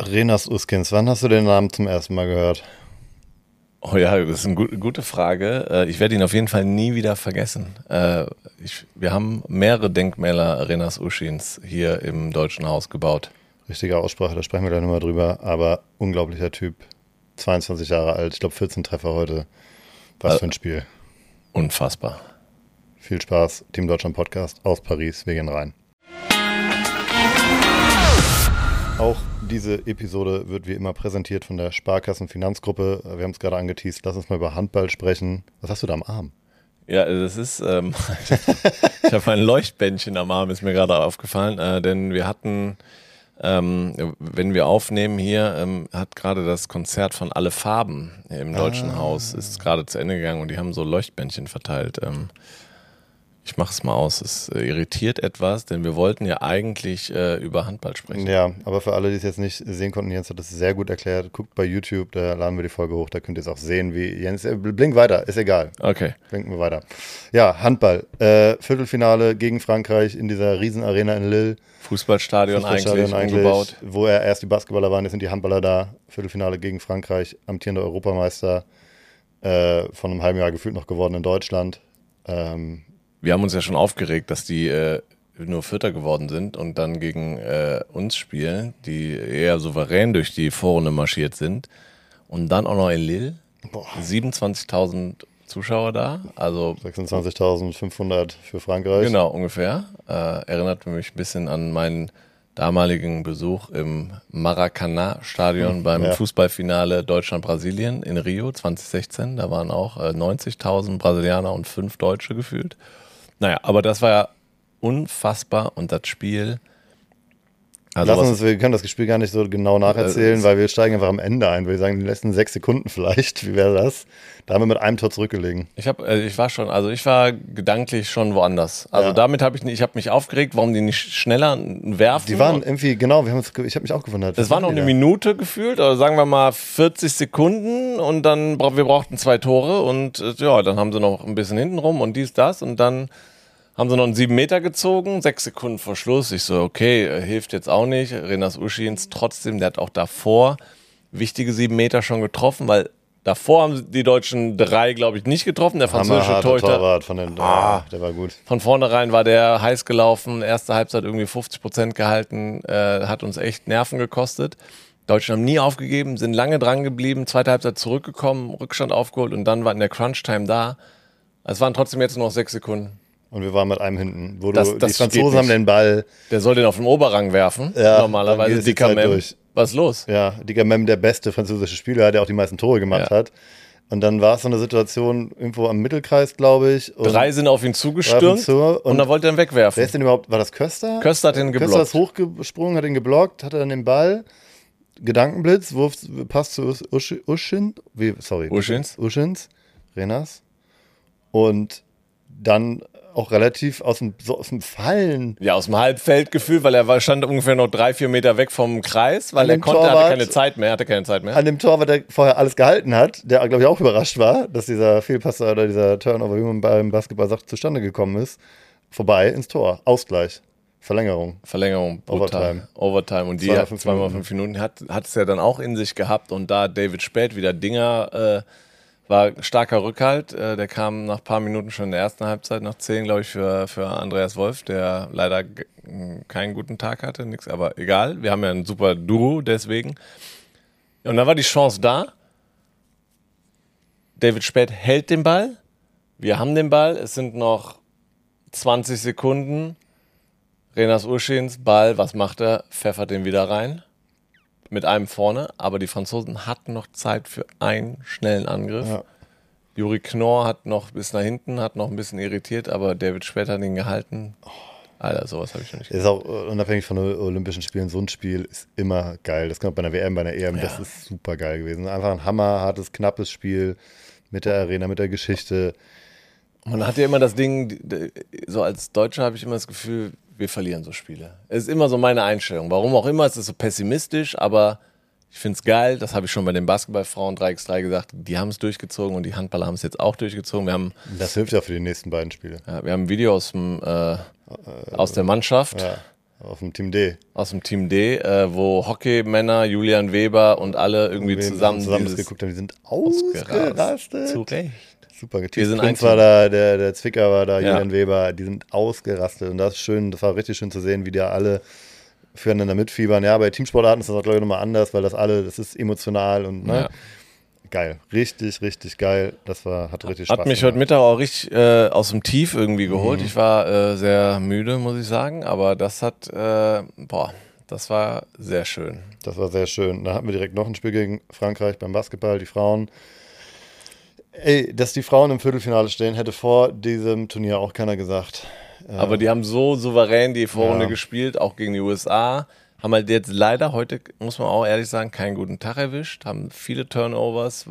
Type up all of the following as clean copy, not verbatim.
Renas Uskins, wann hast du den Namen zum ersten Mal gehört? Oh ja, das ist eine gute Frage. Ich werde ihn auf jeden Fall nie wieder vergessen. Wir haben mehrere Denkmäler Renas Uskins hier im Deutschen Haus gebaut. Richtige Aussprache, da sprechen wir gleich nochmal drüber, aber unglaublicher Typ. 22 Jahre alt, ich glaube 14 Treffer heute. Was für ein Spiel. Unfassbar. Viel Spaß, Team Deutschland Podcast aus Paris, wir gehen rein. Auch diese Episode wird wie immer präsentiert von der Sparkassen-Finanzgruppe. Wir haben es gerade angeteast, lass uns mal über Handball sprechen. Was hast du da am Arm? Ja, das ist, ich habe ein Leuchtbändchen am Arm, ist mir gerade aufgefallen, denn wir hatten, wenn wir aufnehmen hier, hat gerade das Konzert von Alle Farben im Deutschen Haus, ist gerade zu Ende gegangen und die haben so Leuchtbändchen verteilt. Ich mache es mal aus, es irritiert etwas, denn wir wollten ja eigentlich über Handball sprechen. Ja, aber für alle, die es jetzt nicht sehen konnten, Jens hat das sehr gut erklärt. Guckt bei YouTube, da laden wir die Folge hoch, da könnt ihr es auch sehen, wie Jens, blink weiter, ist egal. Okay. Blinken wir weiter. Ja, Handball, Viertelfinale gegen Frankreich in dieser Riesenarena in Lille. Fußballstadion eigentlich umgebaut. Wo erst die Basketballer waren, jetzt sind die Handballer da. Viertelfinale gegen Frankreich, amtierender Europameister, von einem halben Jahr gefühlt noch geworden in Deutschland. Wir haben uns ja schon aufgeregt, dass die nur Vierter geworden sind und dann gegen uns spielen, die eher souverän durch die Vorrunde marschiert sind. Und dann auch noch in Lille. 27.000 Zuschauer da. Also 26.500 für Frankreich. Genau, ungefähr. Erinnert mich ein bisschen an meinen damaligen Besuch im Maracanã-Stadion beim Fußballfinale Deutschland-Brasilien in Rio 2016. Da waren auch 90.000 Brasilianer und 5 Deutsche gefühlt. Naja, aber das war ja unfassbar und das Spiel. Also wir können das Spiel gar nicht so genau nacherzählen, weil wir steigen einfach am Ende ein. Wir sagen, die letzten 6 Sekunden vielleicht. Wie wäre das? Da haben wir mit einem Tor zurückgelegen. Ich war gedanklich schon woanders. Also damit habe ich mich aufgeregt, warum die nicht schneller werfen. Die waren irgendwie, genau, ich habe mich auch gewundert. Das war noch eine Minute gefühlt, oder sagen wir mal 40 Sekunden und dann, wir brauchten 2 Tore und dann haben sie noch ein bisschen hintenrum und das und dann haben sie noch einen 7 Meter gezogen, 6 Sekunden vor Schluss. Ich so, okay, hilft jetzt auch nicht. Renas Uskins trotzdem, der hat auch davor wichtige 7 Meter schon getroffen, weil davor haben die Deutschen 3, glaube ich, nicht getroffen. Der französische Torwart von den, der war gut. Von vornherein war der heiß gelaufen, erste Halbzeit irgendwie 50% gehalten, hat uns echt Nerven gekostet. Deutschland haben nie aufgegeben, sind lange dran geblieben, zweite Halbzeit zurückgekommen, Rückstand aufgeholt und dann war in der Crunch-Time da. Es waren trotzdem jetzt nur noch 6 Sekunden. Und wir waren mit einem hinten. Die Franzosen haben den Ball. Der soll den auf den Oberrang werfen. Ja, normalerweise Dicker Mem. Was ist los? Ja, Dicker Mem, der beste französische Spieler, der auch die meisten Tore gemacht hat. Und dann war es so eine Situation irgendwo am Mittelkreis, glaube ich. Und 3 sind auf ihn zugestürmt und dann wollte er ihn wegwerfen. Wer ist denn überhaupt? War das Köster? Köster hat ihn geblockt. Köster ist hochgesprungen, hat ihn geblockt, hatte dann den Ball. Gedankenblitz, Pass zu Uskins. Renas. Und dann auch relativ aus dem Fallen. Ja, aus dem Halbfeldgefühl, weil er stand ungefähr noch 3-4 Meter weg vom Kreis, weil er hatte keine Zeit mehr. An dem Torwart, der vorher alles gehalten hat, der, glaube ich, auch überrascht war, dass dieser Fehlpass oder dieser Turnover, wie man beim Basketball sagt, zustande gekommen ist. Vorbei ins Tor. Ausgleich. Verlängerung. Overtime. Und die 2x5 Minuten hat es ja dann auch in sich gehabt und da David Späth wieder Dinger war starker Rückhalt. Der kam nach ein paar Minuten schon in der ersten Halbzeit, nach 10, glaube ich, für Andreas Wolf, der leider keinen guten Tag hatte, nix, aber egal. Wir haben ja ein super Duo, deswegen. Und dann war die Chance da. David Späth hält den Ball. Wir haben den Ball. Es sind noch 20 Sekunden. Renas Uskins, Ball, was macht er? Pfeffert den wieder rein. Mit einem vorne, aber die Franzosen hatten noch Zeit für einen schnellen Angriff. Ja. Juri Knorr hat noch bis nach hinten, hat noch ein bisschen irritiert, aber David Späth hat ihn gehalten. Alter, sowas habe ich noch nicht gesehen. Ist auch unabhängig von den Olympischen Spielen, so ein Spiel ist immer geil. Das kommt bei einer WM, bei einer EM, das ist super geil gewesen. Einfach ein hammerhartes, knappes Spiel mit der Arena, mit der Geschichte. Man hat ja immer das Ding, so als Deutscher habe ich immer das Gefühl, wir verlieren so Spiele. Es ist immer so meine Einstellung. Warum auch immer, es ist so pessimistisch, aber ich finde es geil. Das habe ich schon bei den Basketballfrauen 3x3 gesagt. Die haben es durchgezogen und die Handballer haben es jetzt auch durchgezogen. Das hilft ja für die nächsten beiden Spiele. Ja, wir haben ein Video aus der Mannschaft. Auf dem Team D. Aus dem Team D, wo Hockeymänner, Julian Weber und alle irgendwie zusammen das geguckt haben. Die sind ausgerastet. Zu Recht. Super. Wir sind Prinz war da, der Zwicker war da, Julian Weber. Die sind ausgerastet. Und das ist schön, das war richtig schön zu sehen, wie die alle füreinander mitfiebern. Ja, bei Teamsportarten ist das auch, glaube ich, nochmal anders, weil das ist emotional und, ne? Ja. Geil. Richtig, richtig geil. Das hat richtig Spaß gemacht. Hat mich heute Mittag auch richtig aus dem Tief irgendwie geholt. Ich war sehr müde, muss ich sagen, aber das das war sehr schön. Das war sehr schön. Da hatten wir direkt noch ein Spiel gegen Frankreich beim Basketball, die Frauen. Ey, dass die Frauen im Viertelfinale stehen, hätte vor diesem Turnier auch keiner gesagt. Aber die haben so souverän die Vorrunde gespielt, auch gegen die USA. Haben halt jetzt leider heute, muss man auch ehrlich sagen, keinen guten Tag erwischt. Haben viele Turnovers,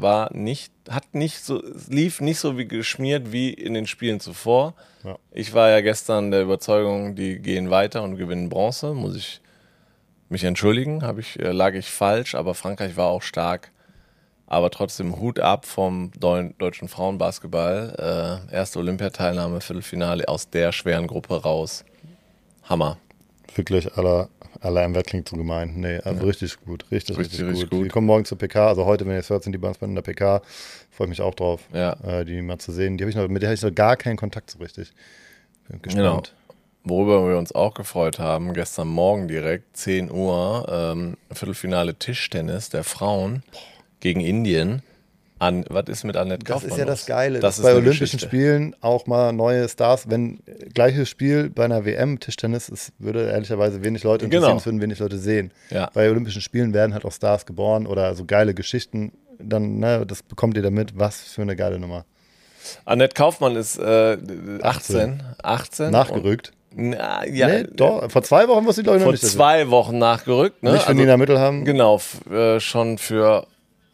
lief nicht so wie geschmiert wie in den Spielen zuvor. Ja. Ich war ja gestern der Überzeugung, die gehen weiter und gewinnen Bronze. Muss ich mich entschuldigen, lag ich falsch, aber Frankreich war auch stark. Aber trotzdem Hut ab vom deutschen Frauenbasketball. Erste Olympiateilnahme, Viertelfinale aus der schweren Gruppe raus. Hammer. Wirklich aller MW klingt zu gemein. Nee, also richtig gut. Richtig gut. Wir kommen morgen zur PK. Also heute, wenn ihr es hört, sind die bei uns in der PK. Freue mich auch drauf, die mal zu sehen. Mit der habe ich noch gar keinen Kontakt so richtig. Bin gespannt. Genau. Worüber wir uns auch gefreut haben, gestern Morgen direkt, 10 Uhr, Viertelfinale Tischtennis der Frauen gegen Indien. Was ist mit Annette Kaufmann? Das ist ja das Geile, dass bei Olympischen Spielen auch mal neue Stars, wenn gleiches Spiel bei einer WM Tischtennis, würde ehrlicherweise wenig Leute interessieren, es würden wenig Leute sehen. Ja. Bei Olympischen Spielen werden halt auch Stars geboren oder so geile Geschichten, dann, ne, das bekommt ihr damit, was für eine geile Nummer. Annette Kaufmann ist 18. Nachgerückt. Ja, nee, doch. Vor 2 Wochen wusste ich, glaube ich, noch nicht. Vor 2 Wochen nachgerückt. Ne? Nicht für Nina Mittelham. Genau, schon für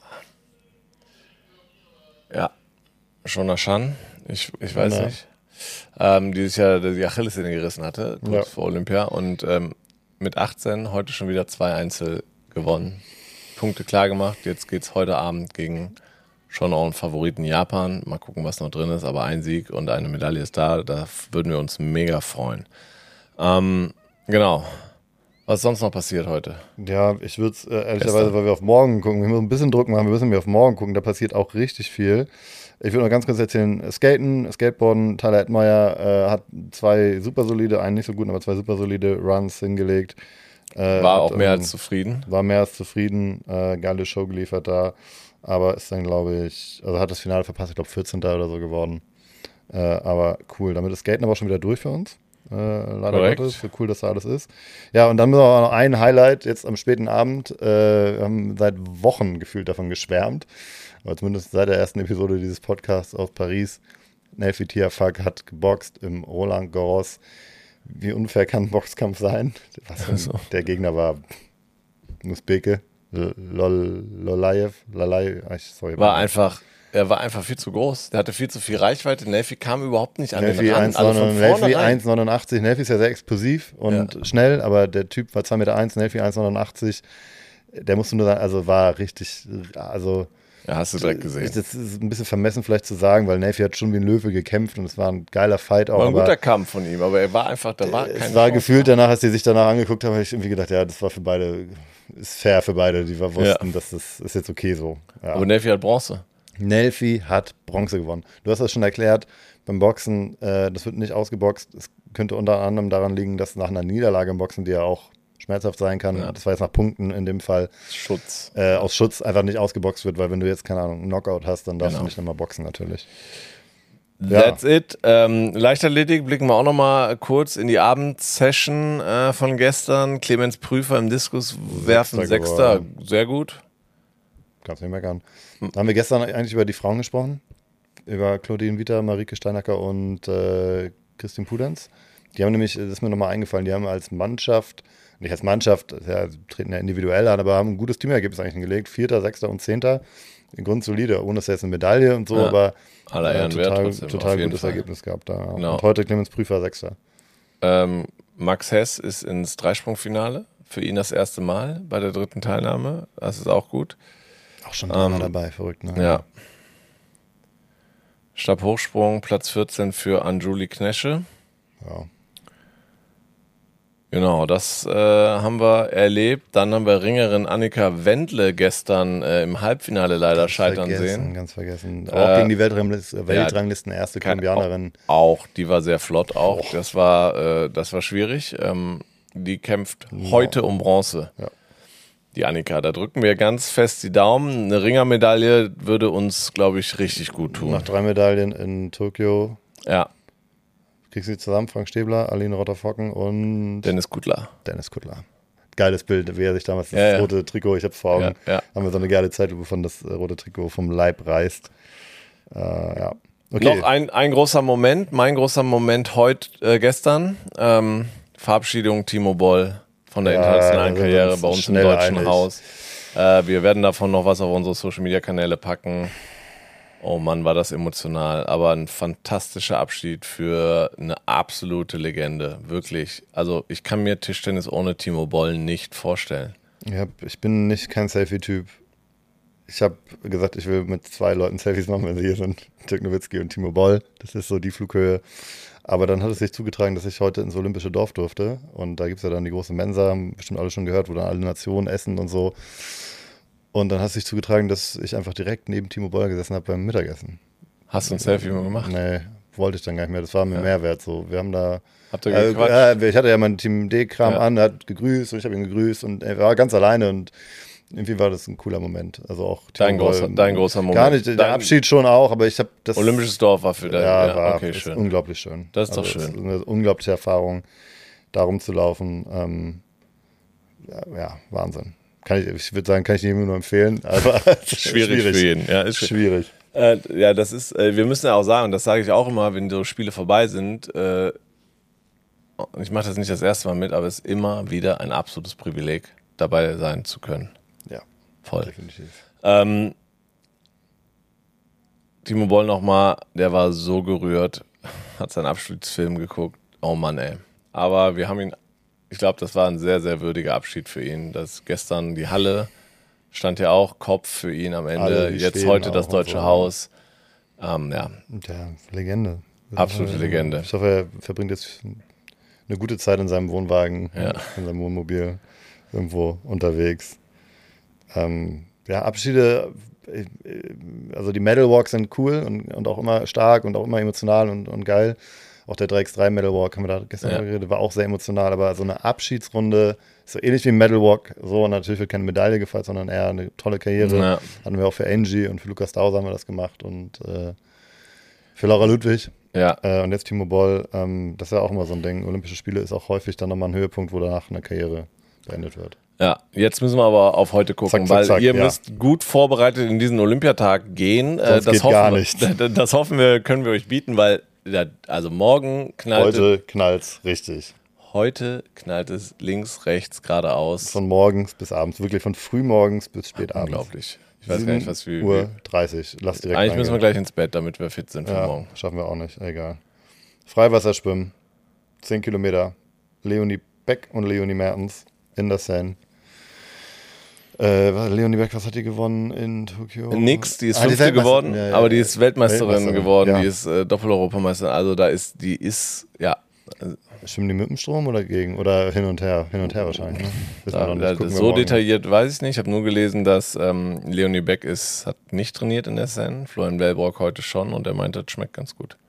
Shona Shan, ich weiß nicht, die sich ja die Achillessehne gerissen hatte, kurz vor Olympia und mit 18 heute schon wieder 2 Einzel gewonnen. Punkte klar gemacht, jetzt geht's heute Abend gegen schon auch einen Favoriten Japan. Mal gucken, was noch drin ist, aber ein Sieg und eine Medaille ist da würden wir uns mega freuen. Genau. Was ist sonst noch passiert heute? Ja, ich würde es ehrlicherweise, weil wir auf morgen gucken, wir müssen ein bisschen Druck machen, wir müssen mehr auf morgen gucken, da passiert auch richtig viel. Ich würde noch ganz kurz erzählen, Skateboarden, Tyler Edmeyer hat 2 super solide, einen nicht so guten, aber 2 super solide Runs hingelegt. War auch mehr als zufrieden. War mehr als zufrieden, geile Show geliefert da, aber ist dann, glaube ich, also hat das Finale verpasst, ich glaube 14. oder so geworden. Aber cool, damit ist Skaten aber auch schon wieder durch für uns. Leider Gottes, so cool, dass da alles ist. Ja, und dann müssen wir auch noch ein Highlight jetzt am späten Abend. Wir haben seit Wochen gefühlt davon geschwärmt, aber zumindest seit der ersten Episode dieses Podcasts aus Paris. Nelfi Tiafoe hat geboxt im Roland Garros. Wie unfair kann ein Boxkampf sein? Der Gegner war Musbeke, Lolayev, Er war einfach viel zu groß. Der hatte viel zu viel Reichweite. Nelfi kam überhaupt nicht an Nelfi den Rand. Nelfi 1,89. Nelfi ist ja sehr explosiv und schnell, aber der Typ war 2,1 Meter, Nelfi 1,89. Der musste nur sagen, also war richtig, also... Ja, hast du direkt gesehen. Das ist ein bisschen vermessen vielleicht zu sagen, weil Nelfi hat schon wie ein Löwe gekämpft und es war ein geiler Fight auch. War ein guter Kampf von ihm, aber er war einfach, es war gefühlt danach, als die sich danach angeguckt haben, habe ich irgendwie gedacht, ja, das war für beide, ist fair für beide, die wussten, das ist jetzt okay so. Ja. Aber Nelfi hat Bronze. Nelfi hat Bronze gewonnen. Du hast das schon erklärt, beim Boxen, das wird nicht ausgeboxt. Es könnte unter anderem daran liegen, dass nach einer Niederlage im Boxen, die ja auch schmerzhaft sein kann, das war jetzt nach Punkten in dem Fall, aus Schutz einfach nicht ausgeboxt wird, weil wenn du jetzt, keine Ahnung, einen Knockout hast, dann darfst du nicht nochmal boxen natürlich. That's it. Leichtathletik blicken wir auch nochmal kurz in die Abendsession von gestern. Clemens Prüfer im Diskus werfen Sechster. Sehr gut. Kannst nicht meckern. Da haben wir gestern eigentlich über die Frauen gesprochen. Über Claudine Vita, Marike Steinacker und Christine Pudenz. Die haben nämlich, das ist mir nochmal eingefallen, die haben als Mannschaft, nicht als Mannschaft, treten ja individuell an, aber haben ein gutes Teamergebnis eigentlich hingelegt. 4., 6. und 10. Grundsolide, ohne dass jetzt eine Medaille und so, aber total gutes Ergebnis gehabt da. Genau. Und heute Clemens Prüfer 6. Max Hess ist ins Dreisprungfinale. Für ihn das erste Mal bei der 3. Teilnahme. Das ist auch gut. Auch schon mal dabei, verrückt, ne? Ja. Stabhochsprung, Platz 14 für Anjuli Knesche. Ja. Genau, das haben wir erlebt. Dann haben wir Ringerin Annika Wendle gestern im Halbfinale leider scheitern sehen. Ganz vergessen. Auch gegen die Weltranglisten erste Kolumbianerin. Auch, die war sehr flott auch. Das war schwierig. Die kämpft heute um Bronze. Ja. Die Annika, da drücken wir ganz fest die Daumen. Eine Ringermedaille würde uns, glaube ich, richtig gut tun. Nach 3 Medaillen in Tokio. Ja. Kriegst du sie zusammen? Frank Stäbler, Aline Rotter-Focken und Dennis Kudler. Geiles Bild, wie er sich damals das rote Trikot, ich hab's vor Augen, haben wir so eine geile Zeit, wovon das rote Trikot vom Leib reißt. Okay. Noch ein großer Moment, mein großer Moment gestern, Verabschiedung Timo Boll von der internationalen Karriere bei uns im Deutschen Haus. Wir werden davon noch was auf unsere Social-Media-Kanäle packen. Oh Mann, war das emotional, aber ein fantastischer Abschied für eine absolute Legende, wirklich. Also ich kann mir Tischtennis ohne Timo Boll nicht vorstellen. Ja, ich bin kein Selfie-Typ. Ich habe gesagt, ich will mit 2 Leuten Selfies machen, wenn sie hier sind, Dirk Nowitzki und Timo Boll. Das ist so die Flughöhe. Aber dann hat es sich zugetragen, dass ich heute ins Olympische Dorf durfte. Und da gibt es ja dann die große Mensa, haben bestimmt alle schon gehört, wo dann alle Nationen essen und so. Und dann hat es sich zugetragen, dass ich einfach direkt neben Timo Boll gesessen habe beim Mittagessen. Hast du ein Selfie mal gemacht? Nee, wollte ich dann gar nicht mehr. Das war mir Mehrwert. So. Wir haben da. Habt ihr gequatscht? Ich hatte ja meinen Team D-Kram an, er hat gegrüßt und ich habe ihn gegrüßt und er war ganz alleine und irgendwie war das ein cooler Moment. Also auch dein großer Moment. Gar nicht, der Abschied schon auch, aber ich habe das. Olympisches Dorf war für dein. War okay, schön. Unglaublich schön. Das ist doch schön. Das ist eine unglaubliche Erfahrung, da rumzulaufen. Wahnsinn. Ich würde sagen, kann ich jedem nur empfehlen, aber schwierig für jeden. Ja, ist schwierig. Das ist, wir müssen ja auch sagen, und das sage ich auch immer, wenn so Spiele vorbei sind, ich mache das nicht das erste Mal mit, aber es ist immer wieder ein absolutes Privileg, dabei sein zu können. Ja, voll. Definitiv. Timo Boll nochmal, der war so gerührt, hat seinen Abschiedsfilm geguckt. Oh Mann, ey. Aber wir haben ihn. Ich glaube, das war ein sehr, sehr würdiger Abschied für ihn. Das gestern die Halle stand ja auch Kopf für ihn am Ende. Jetzt heute das Deutsche Haus. Legende. Absolute Legende. Ich hoffe, er verbringt jetzt eine gute Zeit in seinem Wohnwagen, in seinem Wohnmobil, irgendwo unterwegs. Abschiede, also die Medal Walks sind cool und auch immer stark und auch immer emotional und geil. Auch der 3x3 Medal Walk, haben wir da gestern geredet, war auch sehr emotional, aber so eine Abschiedsrunde ist so ähnlich wie ein Medal Walk. So, natürlich wird keine Medaille gefeiert, sondern eher eine tolle Karriere. Ja. Hatten wir auch für Angie und für Lukas Dauser haben wir das gemacht und für Laura Ludwig. Ja. Und jetzt Timo Boll. Das ist ja auch immer so ein Ding. Olympische Spiele ist auch häufig dann nochmal ein Höhepunkt, wo danach eine Karriere beendet wird. Ja, jetzt müssen wir aber auf heute gucken, weil ihr müsst gut vorbereitet in diesen Olympiatag gehen. Das geht gar nicht. Das hoffen wir, können wir euch bieten, weil also morgen knallt Heute knallt's richtig. Heute knallt es links, rechts, geradeaus. Von morgens bis abends, wirklich von frühmorgens bis spät abends. Unglaublich. Ich weiß gar nicht, was wir. 7:30 Lass direkt eigentlich müssen wir gleich ins Bett, damit wir fit sind für morgen. Schaffen wir auch nicht, egal. Freiwasserschwimmen, 10 Kilometer. Leonie Beck und Leonie Mertens in der Seine. Leonie Beck, was hat die gewonnen in Tokio? Nix, die ist Fünfte geworden, aber die ist Weltmeisterin geworden, die ist Doppel-Europameisterin, also die ist. Schwimmen die mit dem Strom oder gegen? Oder hin und her? Hin und her wahrscheinlich. Ne? So detailliert weiß ich nicht. Ich habe nur gelesen, dass Leonie Beck hat nicht trainiert in der Seine. Florian Wellbrock heute schon und er meinte, das schmeckt ganz gut.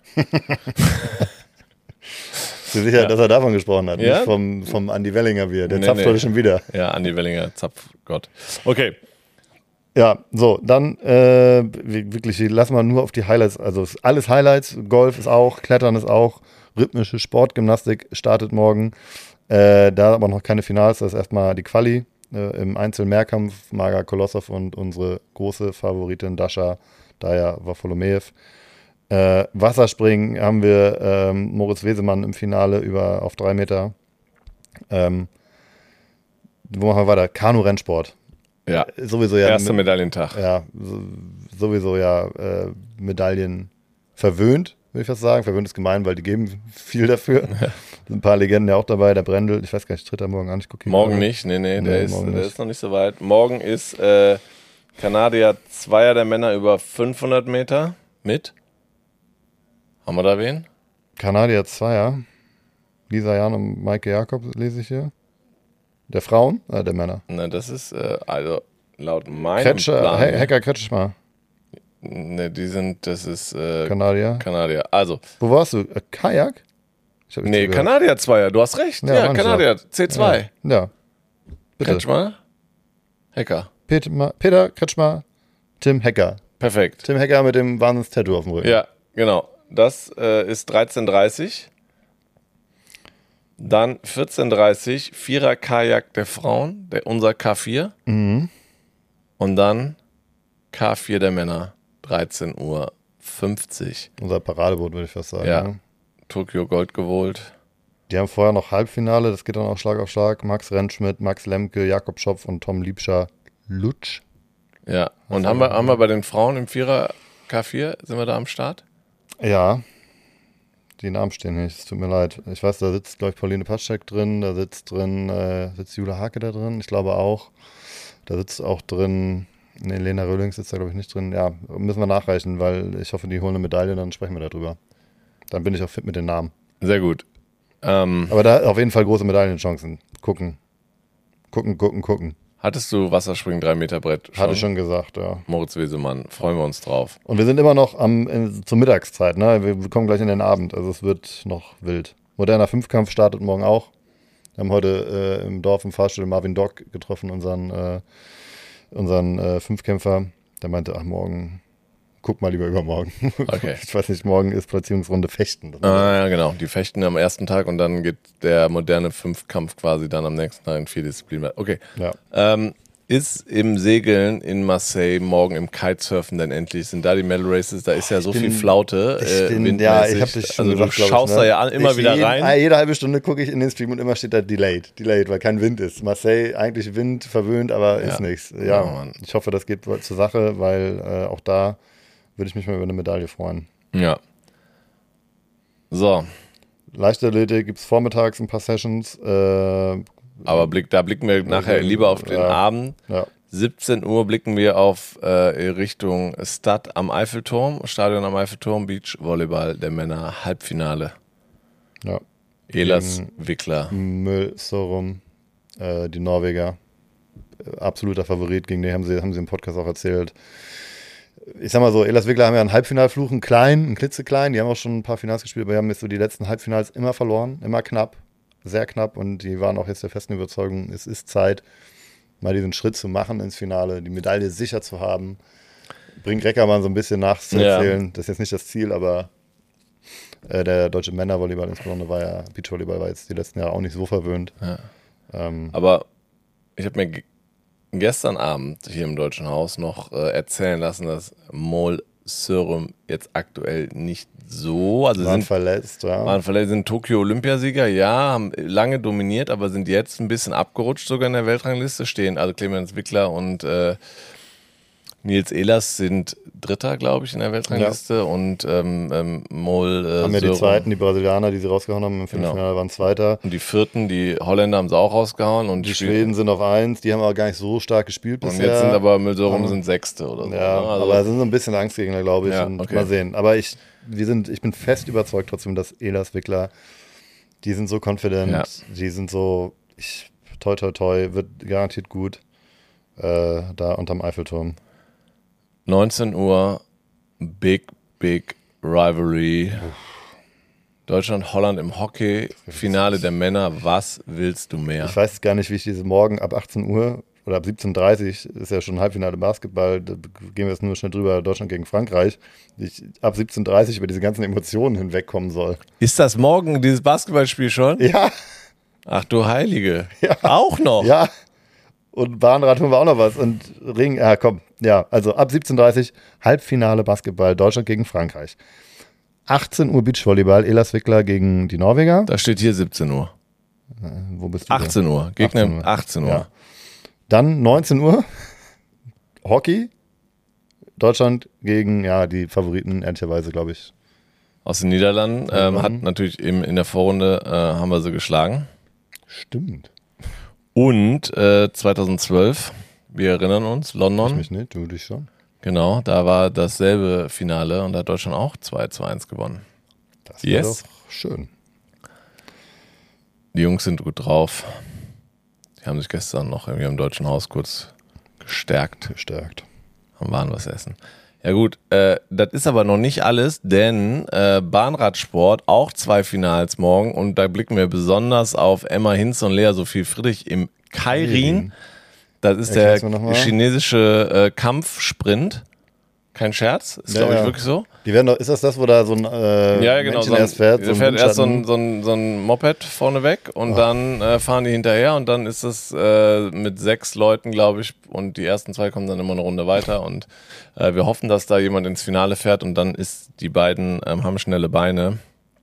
Bist du sicher, dass er davon gesprochen hat? Nicht vom Andi Wellinger Bier. Der zapft heute schon wieder. Ja, Andi Wellinger, Zapfgott. Okay. Ja, so, dann wirklich, lassen wir nur auf die Highlights, also alles Highlights, Golf ist auch, Klettern ist auch, rhythmische Sportgymnastik startet morgen, da aber noch keine Finals, das ist erstmal die Quali, im Einzel-Mehrkampf, Marga Kolossow und unsere große Favoritin Dasha Daya Wafolomeev. Wasserspringen haben wir Moritz Wesemann im Finale auf 3 Meter. Wo machen wir weiter? Kanu-Rennsport. Ja, sowieso ja. Erster Medaillentag. Ja, sowieso ja Medaillen verwöhnt, würde ich fast sagen. Verwöhnt ist gemein, weil die geben viel dafür. Ja. Sind ein paar Legenden ja auch dabei. Der Brendel, ich weiß gar nicht, tritt er morgen an? Ich gucke morgen nicht, nee, der ist noch nicht so weit. Morgen ist Kanadier Zweier der Männer über 500 Meter mit. Haben wir da wen? Kanadier Zweier. Lisa Jan und Maike Jakob lese ich hier. Der Frauen? Der Männer. Na, das ist, also laut meinem Plan. Hecker Kretschmer. Ne, das ist Kanadier. Also. Wo warst du? Kajak? Nee, Kanadier Zweier, du hast recht. Ja, Kanadier, C2. Ja. Bitte. Kretschmer, Hecker. Peter Kretschmer, Tim Hecker. Perfekt. Tim Hecker mit dem Wahnsinns-Tattoo auf dem Rücken. Ja, genau. Das ist 13:30. Dann 14:30 Vierer-Kajak der Frauen, unser K4. Mhm. Und dann K4 der Männer, 13:50 Uhr. Unser Paradeboot, würde ich fast sagen. Ja, Ne? Tokio Gold geholt. Die haben vorher noch Halbfinale, das geht dann auch Schlag auf Schlag. Max Rentschmidt, Max Lemke, Jakob Schopf und Tom Liebscher-Lutsch. Ja, und haben wir bei den Frauen im Vierer K4, sind wir da am Start? Ja, die Namen stehen nicht, es tut mir leid. Ich weiß, da sitzt, glaube ich, Pauline Paschek drin, da sitzt Jule Hake da drin, ich glaube auch. Da sitzt auch drin, Lena Röhlings sitzt da, glaube ich, nicht drin. Ja, müssen wir nachreichen, weil ich hoffe, die holen eine Medaille, dann sprechen wir darüber. Dann bin ich auch fit mit den Namen. Sehr gut. Aber da auf jeden Fall große Medaillenchancen. Gucken. Hattest du Wasserspringen 3 Meter Brett schon? Hatte ich schon gesagt, ja. Moritz Wesemann, freuen wir uns drauf. Und wir sind immer noch zur Mittagszeit, ne? Wir kommen gleich in den Abend, also es wird noch wild. Moderner Fünfkampf startet morgen auch. Wir haben heute im Dorf im Fahrstuhl Marvin Dock getroffen, unseren Fünfkämpfer. Der meinte, morgen, guck mal lieber übermorgen. Okay. Ich weiß nicht, morgen ist Platzierungsrunde Fechten. Ja, genau. Die fechten am ersten Tag und dann geht der moderne Fünfkampf quasi dann am nächsten Tag in 4 Disziplinen. Okay. Ja. Ist im Segeln in Marseille, morgen im Kitesurfen dann endlich, sind da die Medal Races, da ist ja so viel Flaute. Ja, ich habe dich schon gesagt, du schaust da ja immer wieder rein. Jede halbe Stunde gucke ich in den Stream und immer steht da Delayed, weil kein Wind ist. Marseille eigentlich Wind verwöhnt, aber ist nichts. Ja, ich hoffe, das geht zur Sache, weil auch da würde ich mich mal über eine Medaille freuen. Ja. So. Leichtathletik gibt es vormittags ein paar Sessions. Aber da blicken wir nachher lieber auf den Abend. Ja. 17 Uhr blicken wir auf Richtung Stad am Eiffelturm, Stadion am Eiffelturm, Beachvolleyball der Männer, Halbfinale. Ja. Elas Wickler. Müll Sorum, die Norweger. Absoluter Favorit, gegen den haben sie im Podcast auch erzählt. Ich sag mal so, Elas Wickler haben ja einen Halbfinalfluch, einen klitzeklein. Die haben auch schon ein paar Finals gespielt, aber die haben jetzt so die letzten Halbfinals immer verloren, immer knapp. Sehr knapp, und die waren auch jetzt der festen Überzeugung, es ist Zeit, mal diesen Schritt zu machen ins Finale, die Medaille sicher zu haben. Bringt Reckermann so ein bisschen nachzuerzählen. Ja. Das ist jetzt nicht das Ziel, aber der deutsche Männervolleyball insbesondere Beachvolleyball war jetzt die letzten Jahre auch nicht so verwöhnt. Ja. Aber ich habe mir gestern Abend hier im Deutschen Haus noch erzählen lassen, dass Mol Sørum jetzt aktuell nicht so, also waren verletzt, sind Tokio-Olympiasieger, ja, haben lange dominiert, aber sind jetzt ein bisschen abgerutscht sogar in der Weltrangliste, stehen also Clemens Wickler und Nils Ehlers sind Dritter, glaube ich, in der Weltrangliste, und Mol haben ja die Zweiten, die Brasilianer, die sie rausgehauen haben, im Viertelfinale waren Zweiter. Und die Vierten, die Holländer, haben sie auch rausgehauen. Und die Schweden sind auf 1, die haben aber gar nicht so stark gespielt bisher. Und jetzt sind aber Mölserum sind Sechste oder so. Ja, also aber sind so ein bisschen Angstgegner, glaube ich, und okay. Mal sehen. Aber ich bin fest überzeugt trotzdem, dass Ehlers Wickler, die sind so confident, die sind so, toi toi toi, wird garantiert gut da unterm Eiffelturm. 19 Uhr, Big Rivalry. Deutschland-Holland im Hockey, Finale der Männer. Was willst du mehr? Ich weiß gar nicht, wie ich diese morgen ab 18 Uhr oder ab 17:30 ist ja schon Halbfinale Basketball, da gehen wir jetzt nur schnell drüber, Deutschland gegen Frankreich, ab 17:30 über diese ganzen Emotionen hinwegkommen soll. Ist das morgen, dieses Basketballspiel schon? Ja. Ach du Heilige. Ja. Auch noch? Ja. Und Bahnrad tun wir auch noch was. Und Ring, komm. Ja, also ab 17:30 Halbfinale Basketball, Deutschland gegen Frankreich. 18 Uhr Beachvolleyball, Elas Wickler gegen die Norweger. Da steht hier 17 Uhr. Wo bist du? 18 Uhr. Gegner 18 Uhr. Ja. Dann 19 Uhr Hockey. Deutschland gegen, die Favoriten, ehrlicherweise, glaube ich. Aus den Niederlanden. Hat natürlich in der Vorrunde haben wir sie geschlagen. Stimmt. Und 2012, wir erinnern uns, London. Ich mich nicht, du dich schon. Genau, da war dasselbe Finale und da hat Deutschland auch 2:1 gewonnen. Das wäre doch schön. Die Jungs sind gut drauf. Die haben sich gestern noch irgendwie im Deutschen Haus kurz gestärkt. Haben waren was essen. Ja gut, das ist aber noch nicht alles, denn Bahnradsport, auch 2 Finals morgen und da blicken wir besonders auf Emma Hinz und Lea Sophie Friedrich im Keirin. Das ist der chinesische Kampfsprint. Kein Scherz, ist glaube ich wirklich so. Die werden doch, ist das, wo da so ein genau, Männchen erst fährt? Da fährt erst so ein Moped vorne weg und dann fahren die hinterher und dann ist es mit 6 Leuten, glaube ich, und die ersten 2 kommen dann immer eine Runde weiter und wir hoffen, dass da jemand ins Finale fährt und dann die beiden haben schnelle Beine.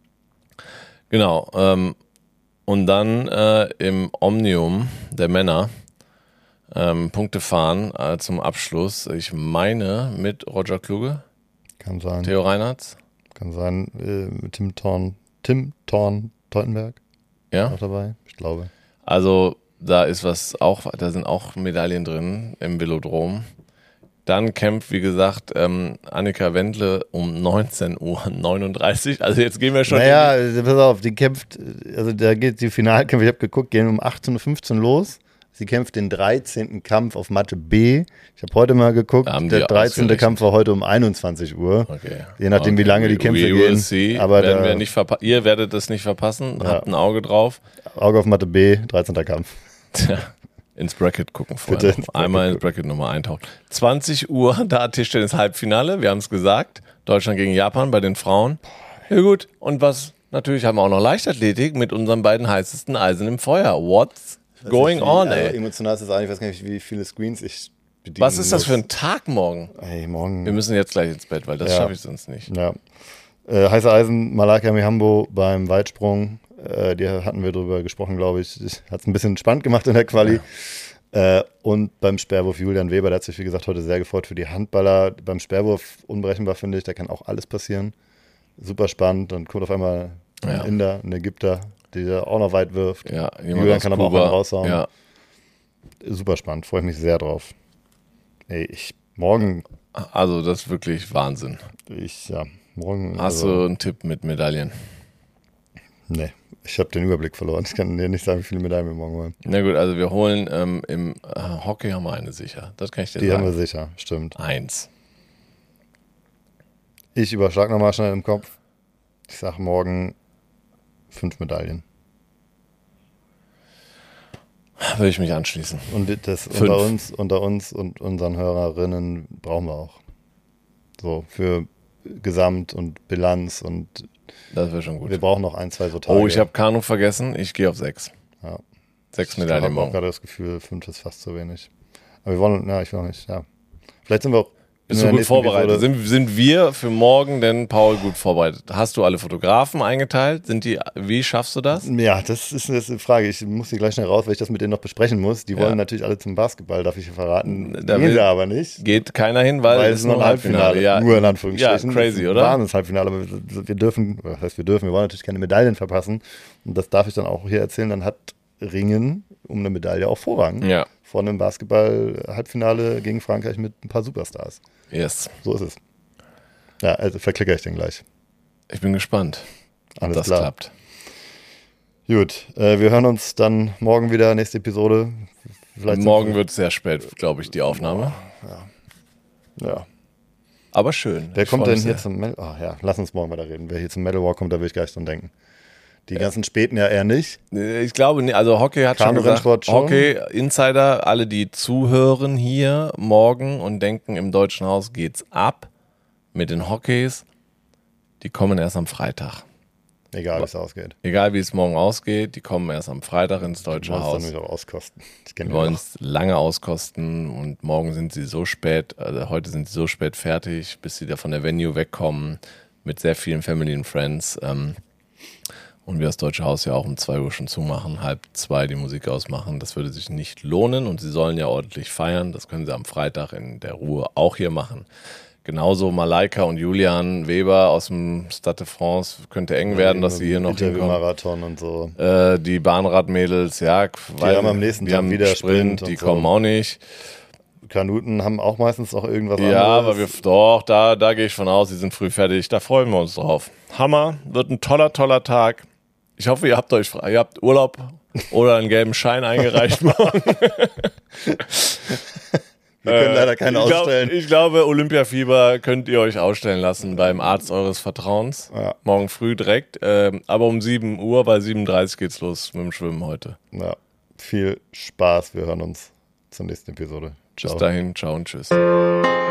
Genau. Und dann im Omnium der Männer Punkte fahren zum Abschluss. Ich meine mit Roger Kluge. Kann sein. Theo Reinhardt. Kann sein. Tim Teutenberg. Ja. Auch dabei, ich glaube. Also da sind auch Medaillen drin im Velodrom. Dann kämpft, wie gesagt, Annika Wendle um 19:39 Uhr. Also jetzt gehen wir schon. Naja, pass auf, die kämpft, also da geht die Finalkämpfe, ich habe geguckt, gehen um 18:15 Uhr los. Sie kämpft den 13. Kampf auf Matte B. Ich habe heute mal geguckt, der 13. Kampf war heute um 21 Uhr. Okay. Je nachdem, wie lange die Kämpfe gehen. See. Aber ihr werdet das nicht verpassen. Ja. Habt ein Auge drauf. Auge auf Matte B, 13. Kampf. Tja, ins Bracket gucken vorher. Einmal ins Bracket Nummer eintauchen. 20 Uhr, da Tischtennis Halbfinale. Wir haben es gesagt. Deutschland gegen Japan bei den Frauen. Ja gut. Und natürlich haben wir auch noch Leichtathletik mit unseren beiden heißesten Eisen im Feuer. What's going on, ey? Emotional ist das eigentlich, ich weiß gar nicht, wie viele Screens ich bedienen Was ist das für ein Tag morgen? Ey, morgen. Wir müssen jetzt gleich ins Bett, weil das schaffe ich sonst nicht. Ja. Heiße Eisen, Malaika Mihambo beim Weitsprung. Die hatten wir drüber gesprochen, glaube ich. Hat es ein bisschen spannend gemacht in der Quali. Ja. Und beim Speerwurf Julian Weber, der hat sich, wie gesagt, heute sehr gefreut für die Handballer. Beim Speerwurf unberechenbar, finde ich. Da kann auch alles passieren. Super spannend. Dann kommt auf einmal ein Inder, ein Ägypter, der auch noch weit wirft. Ja, Julian kann aber auch einen raushauen. Ja. Super spannend, freue ich mich sehr drauf. Ey, morgen. Also, das ist wirklich Wahnsinn. Morgen. Hast du einen Tipp mit Medaillen? Nee, ich habe den Überblick verloren. Ich kann dir nicht sagen, wie viele Medaillen wir morgen holen. Na gut, also wir holen im Hockey haben wir eine sicher. Das kann ich dir sagen. Die haben wir sicher, stimmt. 1. Ich überschlag nochmal schnell im Kopf. Ich sage morgen 5 Medaillen. Würde ich mich anschließen. Und das unter uns und unseren Hörerinnen brauchen wir auch. So, für Gesamt und Bilanz und das wäre schon gut. Wir brauchen noch 1, 2 so Tage. Oh, ich habe Kanu vergessen. Ich gehe auf 6. Ja. 6 Medaillen morgen. Ich habe gerade das Gefühl, 5 ist fast zu wenig. Aber wir wollen, ich will auch nicht, Vielleicht sind wir auch. Bist du gut vorbereitet? Sind wir für morgen denn, Paul, gut vorbereitet? Hast du alle Fotografen eingeteilt? Wie schaffst du das? Ja, das ist eine Frage. Ich muss die gleich schnell raus, weil ich das mit denen noch besprechen muss. Die wollen natürlich alle zum Basketball, darf ich verraten. Gehen sie aber nicht. Geht keiner hin, weil es ist nur ein Halbfinale. Ja. Nur in Anführungsstrichen. Ja, crazy, oder? Wahnsinns-Halbfinale, aber wir wollen natürlich keine Medaillen verpassen. Und das darf ich dann auch hier erzählen. Dann hat Ringen um eine Medaille auch Vorrang. Ja. Vor einem Basketball-Halbfinale gegen Frankreich mit ein paar Superstars. Yes. So ist es. Ja, also verklickere ich den gleich. Ich bin gespannt, ob das klappt. Gut, wir hören uns dann morgen wieder, nächste Episode. Morgen wird es sehr spät, glaube ich, die Aufnahme. Ja. Aber schön. Wer kommt denn hier zum Metal? Lass uns morgen weiter reden. Wer hier zum Metal Walk kommt, da will ich gleich dran denken. Die ganzen Späten ja eher nicht. Ich glaube nicht. Also Hockey hat schon gesagt, Hockey Insider, alle die zuhören hier morgen und denken, im Deutschen Haus geht's ab mit den Hockeys, die kommen erst am Freitag. Egal, wie es ausgeht. Egal, wie es morgen ausgeht, die kommen erst am Freitag ins Deutsche Haus. Die wollen es dann auch auskosten. Die wollen es lange auskosten und morgen sind sie so spät, also heute sind sie so spät fertig, bis sie da von der Venue wegkommen mit sehr vielen Family and Friends. Und wir das Deutsche Haus ja auch um 2 Uhr schon zumachen, 1:30 die Musik ausmachen. Das würde sich nicht lohnen und sie sollen ja ordentlich feiern. Das können sie am Freitag in der Ruhe auch hier machen. Genauso Malaika und Julian Weber aus dem Stade de France. Könnte eng werden, dass sie hier noch hinkommen. Marathon und so. Die Bahnradmädels, die haben am nächsten Tag wieder Sprint die kommen auch nicht. Kanuten haben auch meistens auch irgendwas anderes. Ja, aber da gehe ich von aus, sie sind früh fertig. Da freuen wir uns drauf. Hammer, wird ein toller Tag. Ich hoffe, ihr habt euch frei. Ihr habt Urlaub oder einen gelben Schein eingereicht morgen. Wir können leider keinen ausstellen. Ich glaube, Olympiafieber könnt ihr euch ausstellen lassen beim Arzt eures Vertrauens. Ja. Morgen früh direkt. Aber um 7 Uhr, weil 7:30 geht's los mit dem Schwimmen heute. Ja, viel Spaß. Wir hören uns zur nächsten Episode. Ciao. Bis dahin, ciao und tschüss.